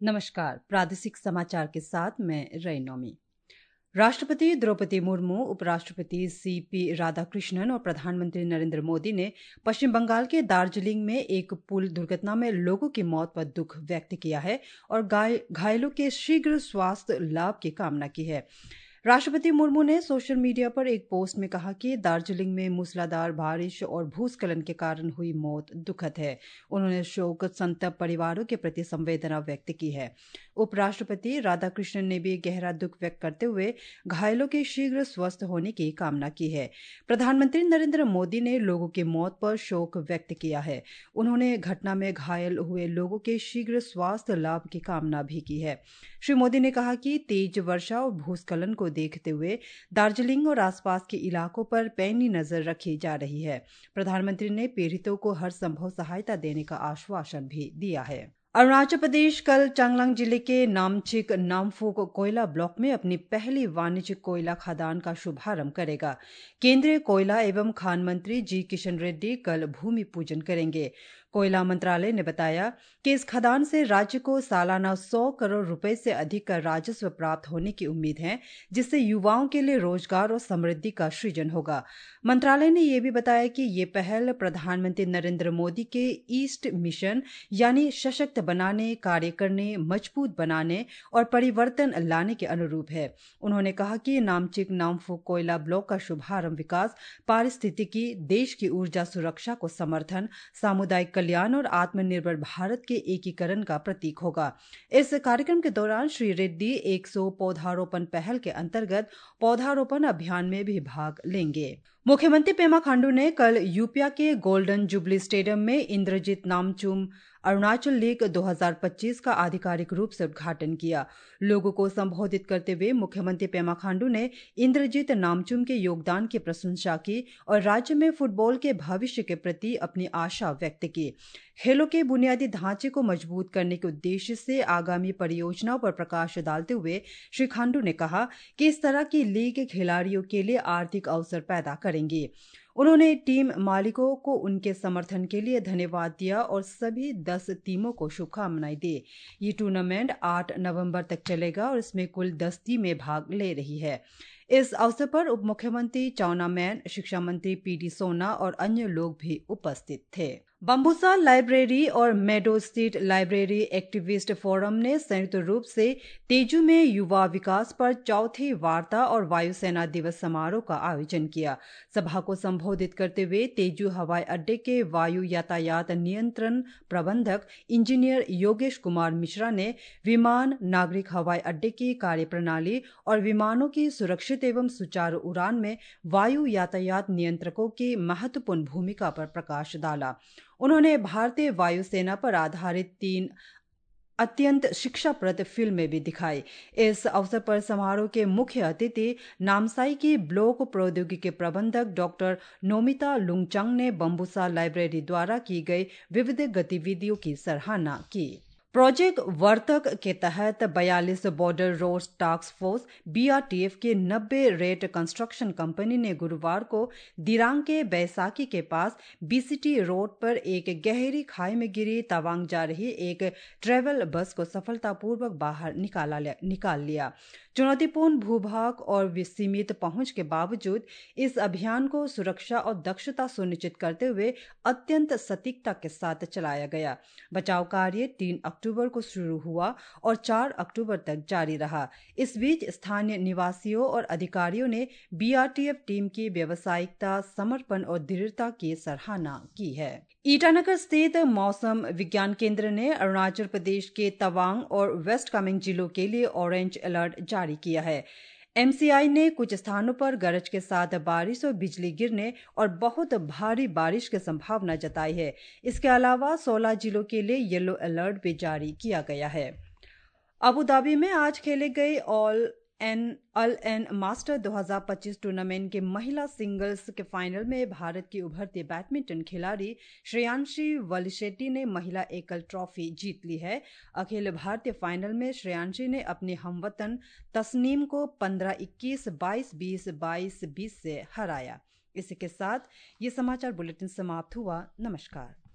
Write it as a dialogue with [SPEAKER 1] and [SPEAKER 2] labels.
[SPEAKER 1] नमस्कार। प्रादेशिक समाचार के साथ मैं रैनोमी। राष्ट्रपति द्रौपदी मुर्मू, उपराष्ट्रपति सीपी राधाकृष्णन और प्रधानमंत्री नरेंद्र मोदी ने पश्चिम बंगाल के दार्जिलिंग में एक पुल दुर्घटना में लोगों की मौत पर दुख व्यक्त किया है और घायलों के शीघ्र स्वास्थ्य लाभ की कामना की है। राष्ट्रपति मुर्मू ने सोशल मीडिया पर एक पोस्ट में कहा कि दार्जिलिंग में मूसलाधार बारिश और भूस्खलन के कारण हुई मौत दुखद है। उन्होंने शोक संतप्त परिवारों के प्रति संवेदना व्यक्त की है। उपराष्ट्रपति राधाकृष्णन ने भी गहरा दुख व्यक्त करते हुए घायलों के शीघ्र स्वस्थ होने की कामना की है। प्रधानमंत्री नरेंद्र मोदी ने लोगों की मौत पर शोक व्यक्त किया है। उन्होंने घटना में घायल हुए लोगों के शीघ्र स्वास्थ्य लाभ की कामना भी की है। श्री मोदी ने कहा कि तेज वर्षा और भूस्खलन को देखते हुए दार्जिलिंग और आसपास के इलाकों पर पैनी नजर रखी जा रही है। प्रधानमंत्री ने पीड़ितों को हर संभव सहायता देने का आश्वासन भी दिया है। अरुणाचल प्रदेश कल चांगलांग जिले के नामचिक नामफुक कोयला ब्लॉक में अपनी पहली वाणिज्यिक कोयला खदान का शुभारंभ करेगा। केंद्रीय कोयला एवं खान मंत्री जी किशन रेड्डी कल भूमि पूजन करेंगे। कोयला मंत्रालय ने बताया कि इस खदान से राज्य को सालाना 100 करोड़ रुपए से अधिक का राजस्व प्राप्त होने की उम्मीद है, जिससे युवाओं के लिए रोजगार और समृद्धि का सृजन होगा। मंत्रालय ने यह भी बताया कि ये पहल प्रधानमंत्री नरेंद्र मोदी के ईस्ट मिशन यानी सशक्त बनाने, कार्य करने, मजबूत बनाने और परिवर्तन लाने के अनुरूप है। उन्होंने कहा कि नामचिक नामफुक कोयला ब्लॉक का शुभारंभ विकास, पारिस्थितिकी, देश की ऊर्जा सुरक्षा को समर्थन, सामुदायिक कल्याण और आत्मनिर्भर भारत के एकीकरण का प्रतीक होगा। इस कार्यक्रम के दौरान श्री रेड्डी 100 पौधारोपण पहल के अंतर्गत पौधारोपण अभियान में भी भाग लेंगे। मुख्यमंत्री पेमा खांडू ने कल यूपिया के गोल्डन जुबली स्टेडियम में इंद्रजीत नामचुम अरुणाचल लीग 2025 का आधिकारिक रूप से उद्घाटन किया। लोगों को संबोधित करते हुए मुख्यमंत्री पेमा खांडू ने इंद्रजीत नामचुम के योगदान की प्रशंसा की और राज्य में फुटबॉल के भविष्य के प्रति अपनी आशा व्यक्त की। खेलों के बुनियादी ढांचे को मजबूत करने के उद्देश्य से आगामी परियोजनाओं पर प्रकाश डालते हुए श्री खांडू ने कहा कि इस तरह की लीग खिलाड़ियों के लिए आर्थिक अवसर पैदा करेंगी। उन्होंने टीम मालिकों को उनके समर्थन के लिए धन्यवाद दिया और सभी 10 टीमों को शुभकामनाएं दी। ये टूर्नामेंट 8 नवंबर तक चलेगा और इसमें कुल 10 टीमें भाग ले रही है। इस अवसर पर उप मुख्यमंत्री चाउना मैन, शिक्षा मंत्री पीडी सोना और अन्य लोग भी उपस्थित थे। बम्बूसा लाइब्रेरी और meadow street library activist forum ने संयुक्त रूप से तेजू में युवा विकास पर चौथी वार्ता और वायुसेना दिवस समारोह का आयोजन किया। सभा को संबोधित करते हुए तेजू हवाई अड्डे के वायु यातायात नियंत्रण प्रबंधक इंजीनियर योगेश कुमार मिश्रा ने विमान, नागरिक हवाई अड्डे की कार्यप्रणाली और विमानों की सुरक्षित एवं सुचारू उड़ान में वायु यातायात नियंत्रकों की महत्वपूर्ण भूमिका पर प्रकाश डाला। उन्होंने भारतीय वायुसेना पर आधारित 3 अत्यंत शिक्षाप्रद फिल्में भी दिखाई। इस अवसर पर समारोह के मुख्य अतिथि नामसाई की ब्लॉक प्रौद्योगिकी प्रबंधक डॉक्टर नोमिता लुंगचंग ने बम्बूसा लाइब्रेरी द्वारा की गई विविध गतिविधियों की सराहना की। प्रोजेक्ट वर्तक के तहत 42 border road task force BRTF के 90 रेट कंस्ट्रक्शन कंपनी ने गुरुवार को दिरांग के बैसाखी के पास BCT रोड पर एक गहरी खाई में गिरी तवांग जा रही एक ट्रैवल बस को सफलतापूर्वक बाहर निकाल लिया। चुनौतीपूर्ण भूभाग और सीमित पहुंच के बावजूद इस अभियान को सुरक्षा और दक्षता सुनिश्चित करते हुए अत्यंत सटीकता के साथ चलाया गया। बचाव कार्य 3 अक्टूबर को शुरू हुआ और 4 अक्टूबर तक जारी रहा। इस बीच स्थानीय निवासियों और अधिकारियों ने BRTF टीम की व्यावसायिकता, समर्पण और दृढ़ता की सराहना की है। ईटानगर स्थित मौसम विज्ञान केंद्र ने अरुणाचल प्रदेश के तवांग और वेस्ट कामेंग जिलों के लिए ऑरेंज अलर्ट जारी किया है। MCI ने कुछ स्थानों पर गरज के साथ बारिश और बिजली गिरने और बहुत भारी बारिश की संभावना जताई है। इसके अलावा 16 जिलों के लिए येलो अलर्ट भी जारी किया गया है। अबू धाबी में आज खेले गए ऑल एन मास्टर 2025 टूर्नामेंट के महिला सिंगल्स के फाइनल में भारत की उभरती बैडमिंटन खिलाड़ी श्रेयांशी वलिशेट्टी ने महिला एकल ट्रॉफी जीत ली है। अखिल भारतीय फाइनल में श्रेयांशी ने अपनी हमवतन तस्नीम को 15-21, 22-20, 22-20 से हराया। इसी के साथ ये समाचार बुलेटिन समाप्त हुआ। नमस्कार।